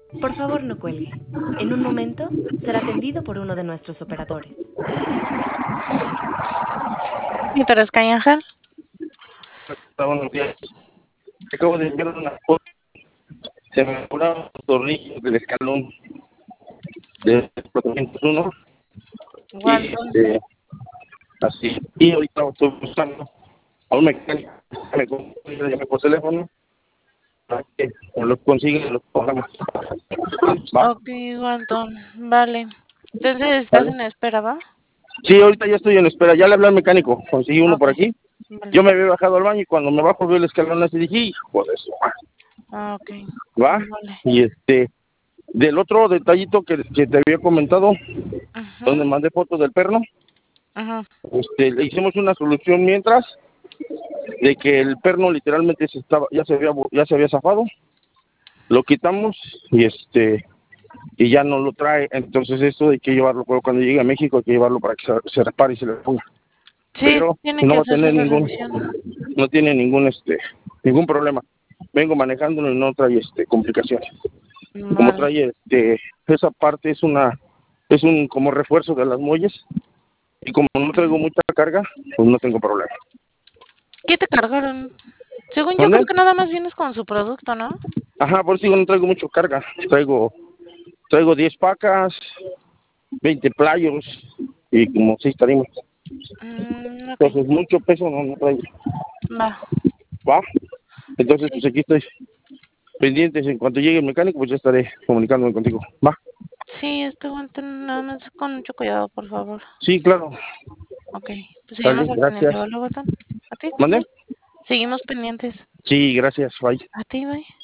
Por favor, no cuelgue. En un momento será atendido por uno de nuestros operadores. Mientras Ángel. Buenos días. Acabo de enviar una foto. Se me curaron los tornillos del escalón de 401. Y así. Y ahorita estoy buscando a un mecánico que me llame por teléfono para que lo consiga y lo pongamos. ¿Va? Ok, Walton, vale. Entonces, ¿estás ¿Vale? en espera, va? Sí, ahorita ya estoy en espera. Ya le hablé al mecánico. Conseguí uno Ok, por aquí. vale. Yo me había bajado al baño y cuando me bajo veo el escalón así dije, hijo de su madre. Ok, ¿Va? vale. Y del otro detallito que te había comentado, Ajá, donde mandé fotos del perno, ajá. le hicimos una solución mientras de que el perno literalmente ya se había zafado, lo quitamos y ya no lo trae. Entonces esto hay que llevarlo, pero cuando llegue a México hay que llevarlo para que se repare y se le ponga. Sí, Pero tiene no que va a hacerse tener la revisión. no tiene ningún problema. Vengo manejándolo y no trae complicaciones. Como Vale. trae esa parte es un como refuerzo de las muelles y como no traigo mucha carga, pues no tengo problema. ¿Qué te cargaron? Según yo creo ¿Dónde? que nada más vienes con su producto, ¿no? Ajá, por eso digo, no traigo mucha carga. Traigo 10 pacas, 20 playos y como 6 tarimas. Ok. Entonces mucho peso no traigo. Va. ¿Va? Entonces Sí. pues aquí estoy pendientes. En cuanto llegue el mecánico pues ya estaré comunicándome contigo. ¿Va? Sí, Walton, nada más con mucho cuidado, por favor. Sí, claro. Ok. Pues Dale, seguimos al pendiente, gracias. ¿vale, Walton? ¿A ti? ¿Mande? Bye. Seguimos pendientes. Sí, gracias. Bye. A ti, bye.